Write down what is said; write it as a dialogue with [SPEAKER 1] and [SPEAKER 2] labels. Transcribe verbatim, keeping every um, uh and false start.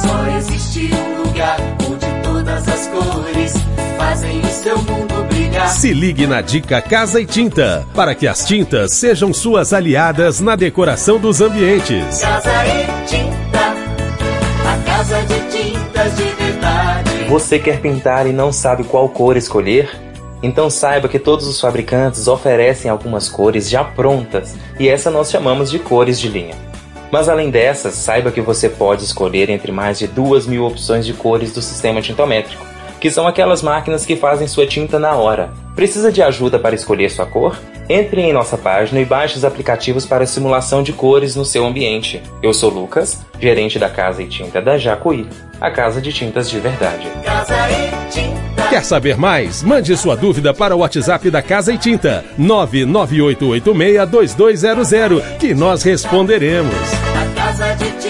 [SPEAKER 1] Só existe um lugar onde todas as cores fazem o seu mundo brilhar.
[SPEAKER 2] Se ligue na dica Casa e Tinta, para que as tintas sejam suas aliadas na decoração dos ambientes.
[SPEAKER 1] Casa e Tinta, a casa de tintas de verdade.
[SPEAKER 3] Você quer pintar e não sabe qual cor escolher? Então saiba que todos os fabricantes oferecem algumas cores já prontas, e essa nós chamamos de cores de linha. Mas além dessas, saiba que você pode escolher entre mais de duas mil opções de cores do sistema tintométrico, que são aquelas máquinas que fazem sua tinta na hora. Precisa de ajuda para escolher sua cor? Entre em nossa página e baixe os aplicativos para simulação de cores no seu ambiente. Eu sou Lucas, gerente da Casa e Tinta da Jacuí, a casa de tintas de verdade.
[SPEAKER 1] Casa e Tinta.
[SPEAKER 2] Quer saber mais? Mande sua dúvida para o WhatsApp da Casa e Tinta, nove nove oito oito seis dois dois zero zero, que nós responderemos.
[SPEAKER 1] A casa de